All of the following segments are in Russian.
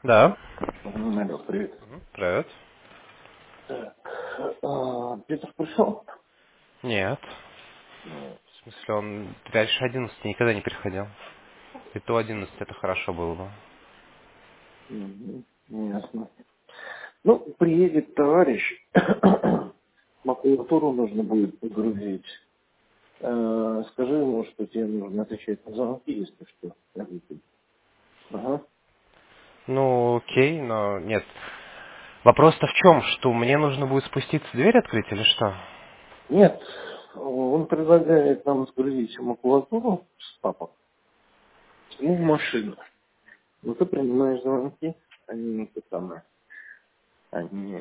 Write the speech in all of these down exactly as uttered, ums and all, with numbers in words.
Да. М, Алло, привет. Мгм. Привет. Так, а, Петр пришел? Нет. Ну, В смысле, он дальше одиннадцати никогда не переходил. И то одиннадцать это хорошо было бы. мгм, ясно. Ну, приедет товарищ, макулатуру нужно будет погрузить. Э, Скажи ему, что тебе нужно отвечать на звонки, если что. Я говорю, ага. Ну, окей, но нет. Вопрос-то в чем? Что мне нужно будет спуститься, дверь открыть или что? Нет, он предлагает нам сгрузить макулатуру с папок ему в машину. Ну, ты принимаешь звонки, они не то самое. Они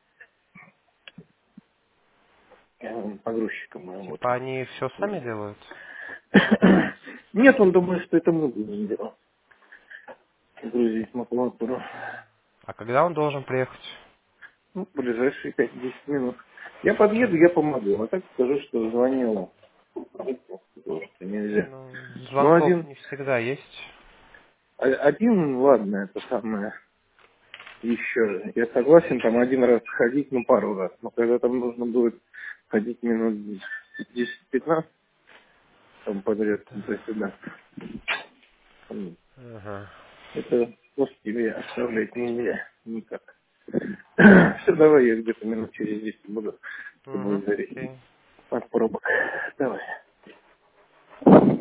э, погрузчиком Типа работают. они все сами делают? Нет, он думает, что это мы будем делать. Грузить макулатуру. А когда он должен приехать? Ну, в ближайшие пять-десять минут. Я подъеду, я помогу. А так скажу, что звонил. Потому что нельзя. Ну, Ну, звонков один, не всегда есть. а- один, ладно, это самое. Еще. Я согласен, там один раз ходить, ну, пару раз. Но когда там нужно будет ходить минут десять-пятнадцать, там подряд, туда-сюда. м, Ага. Это после тебя оставлять нельзя никак. Все, давай, я где-то минут через десять буду с тобой Угу, говорить. окей. От пробок. Давай.